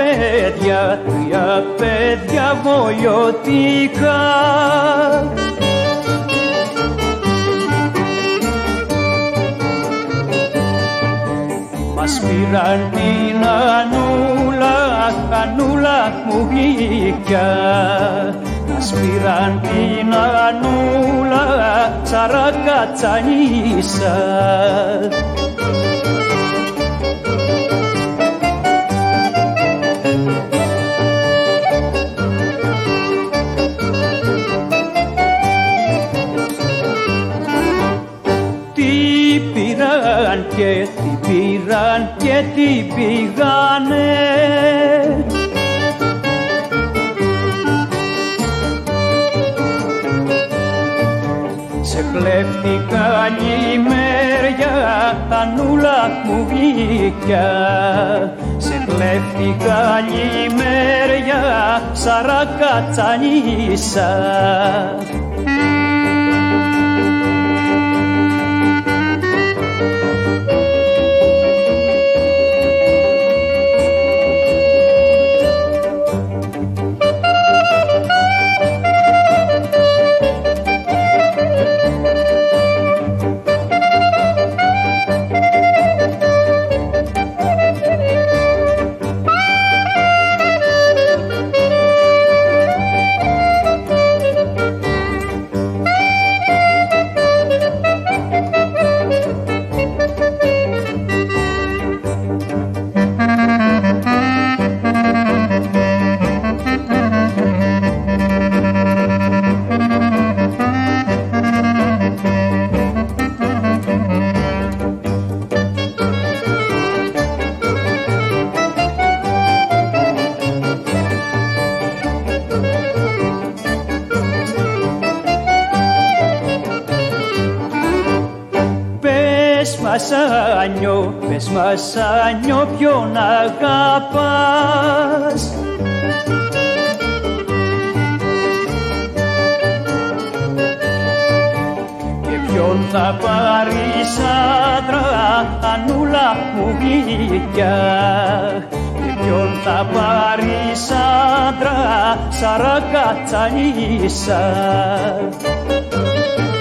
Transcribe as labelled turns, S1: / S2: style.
S1: παιδιά, 3 παιδιά βολιωτικά. Μας πήραν την Ανούλα μου γλυκιά. Μας πήραν την Ανούλα Σαρακατσανίσα. Και τι πήραν και τι πήγανε. Σε κλέφτηκα λιμέρια, Ανούλα μου γλυκιά. Σε κλέφτηκα λιμέρια, Σαρακατσανίσα. Πες Μασάνιο ποιον αγαπάς. Και ποιον θα πάρεις άντρα, Ανούλα μου γλυκιά. Και ποιον θα πάρεις άντρα, Σαρακατσανίσα.